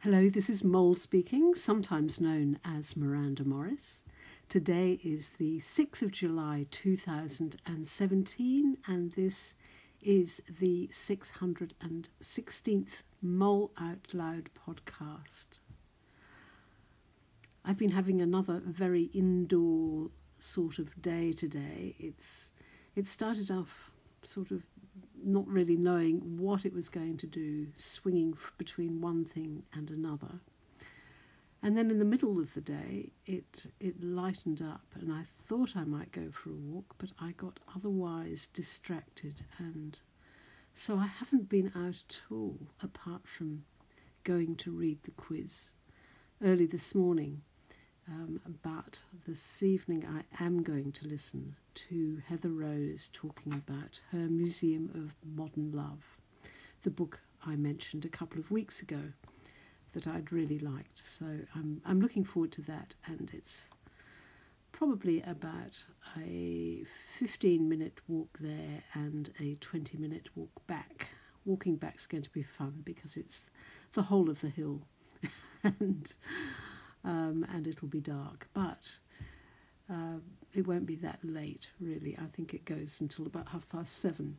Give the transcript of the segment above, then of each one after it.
Hello, this is Mole speaking, sometimes known as Miranda Morris. Today is the 6th of July 2017 and this is the 616th Mole Out Loud podcast. I've been having another very indoor sort of day today. It started off sort of not really knowing what it was going to do, swinging between one thing and another. And then in the middle of the day, it lightened up and I thought I might go for a walk, but I got otherwise distracted, and so I haven't been out at all apart from going to read the quiz early this morning. But this evening I am going to listen to Heather Rose talking about her Museum of Modern Love, the book I mentioned a couple of weeks ago that I'd really liked. So I'm looking forward to that, and it's probably about a 15-minute walk there and a 20-minute walk back. Walking back's going to be fun because it's the whole of the hill and it'll be dark, but it won't be that late really. I think it goes until about 7:30.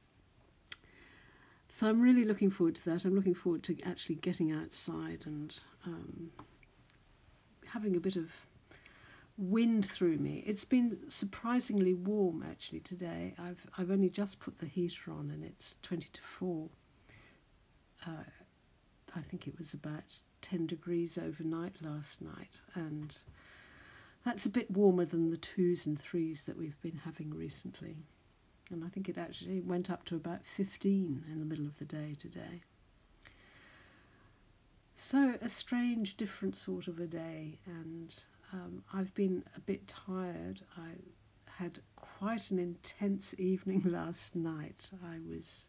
So I'm really looking forward to that. I'm looking forward to actually getting outside and having a bit of wind through me. It's been surprisingly warm actually today. I've only just put the heater on and it's 20 to 4. I think it was about 10 degrees overnight last night, and that's a bit warmer than the 2s and 3s that we've been having recently. And I think it actually went up to about 15 in the middle of the day today. So a strange, different sort of a day, and I've been a bit tired. I had quite an intense evening last night. I was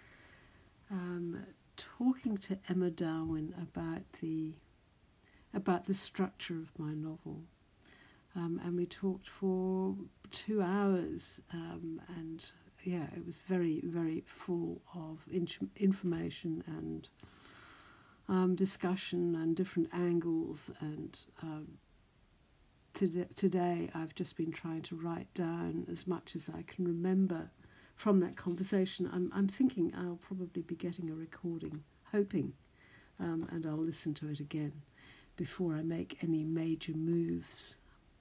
talking to Emma Darwin about the structure of my novel, and we talked for 2 hours, and yeah, it was very, very full of information and discussion and different angles, and today I've just been trying to write down as much as I can remember from that conversation. I'm thinking I'll probably be getting a recording, hoping, and I'll listen to it again before I make any major moves.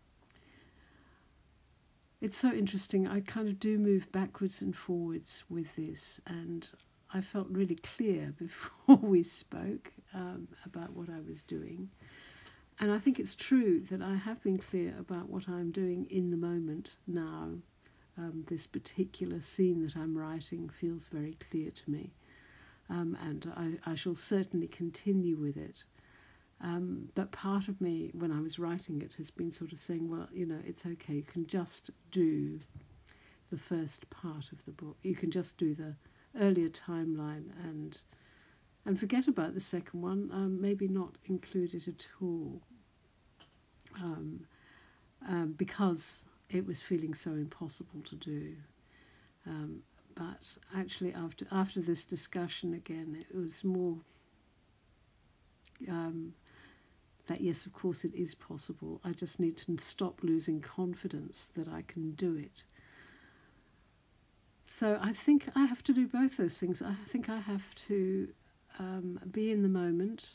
It's so interesting. I kind of do move backwards and forwards with this, and I felt really clear before we spoke about what I was doing. And I think it's true that I have been clear about what I'm doing in the moment now. This particular scene that I'm writing feels very clear to me, and I shall certainly continue with it. But part of me, when I was writing it, has been sort of saying, well, you know, it's okay, you can just do the first part of the book. You can just do the earlier timeline and forget about the second one, maybe not include it at all, because it was feeling so impossible to do. But actually after this discussion again, it was more that yes, of course it is possible. I just need to stop losing confidence that I can do it. So I think I have to do both those things. I think I have to be in the moment,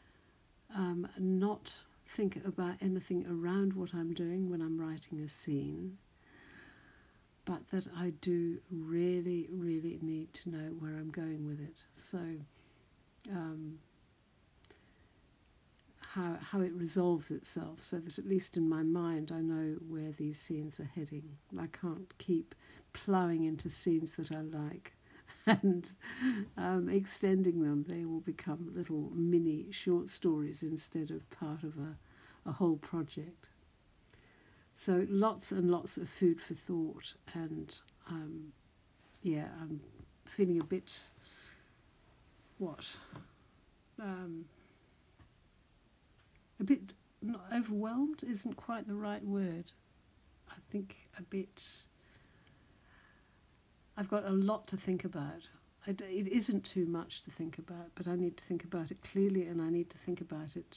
not think about anything around what I'm doing when I'm writing a scene, but that I do really, really need to know where I'm going with it. So how it resolves itself, so that at least in my mind I know where these scenes are heading. I can't keep ploughing into scenes that I like and extending them. They will become little mini short stories instead of part of a whole project. So lots and lots of food for thought, and yeah, I'm feeling a bit a bit, not overwhelmed isn't quite the right word. I think a bit, I've got a lot to think about. it isn't too much to think about, but I need to think about it clearly, and I need to think about it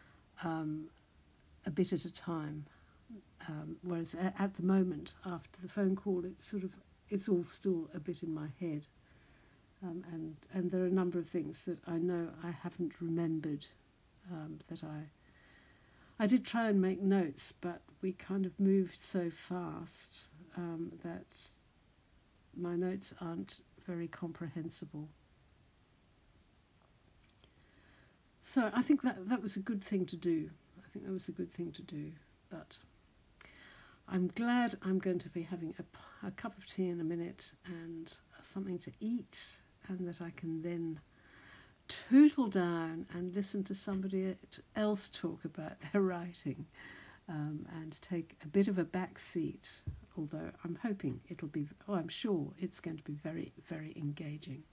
a bit at a time. Whereas at the moment, after the phone call, it's all still a bit in my head, and there are a number of things that I know I haven't remembered. That I did try and make notes, but we kind of moved so fast that my notes aren't very comprehensible. So I think that was a good thing to do. I think that was a good thing to do. But I'm glad I'm going to be having a cup of tea in a minute and something to eat, and that I can then tootle down and listen to somebody else talk about their writing, and take a bit of a back seat, although I'm hoping I'm sure it's going to be very, very engaging.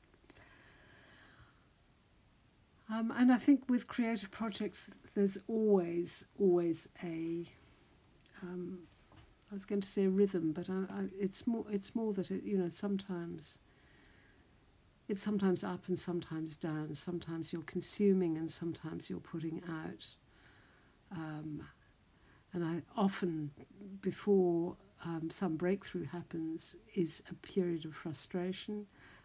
And I think with creative projects, there's always a, I was going to say a rhythm, but it's more that sometimes it's sometimes up and sometimes down. Sometimes you're consuming and sometimes you're putting out. And I often, before some breakthrough happens, is a period of frustration.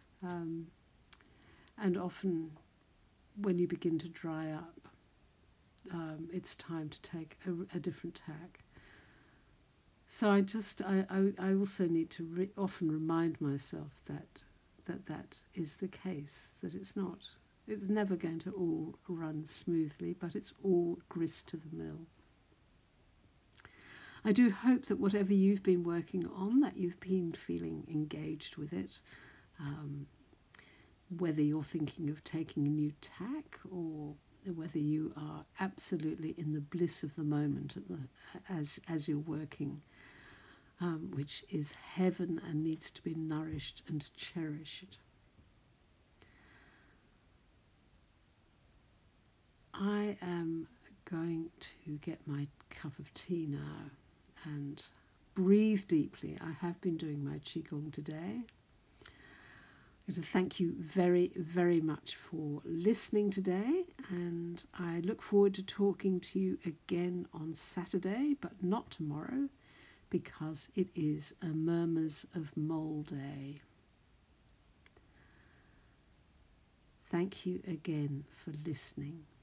And often when you begin to dry up, it's time to take a different tack. So I also need to often remind myself that is the case, that it's never going to all run smoothly, but it's all grist to the mill. I do hope that whatever you've been working on, that you've been feeling engaged with it, whether you're thinking of taking a new tack or whether you are absolutely in the bliss of the moment as you're working, which is heaven and needs to be nourished and cherished. I am going to get my cup of tea now and breathe deeply. I have been doing my Qigong today. I'm going to thank you very, very much for listening today, and I look forward to talking to you again on Saturday, but not tomorrow, because it is a Murmurs of Mole Day. Thank you again for listening.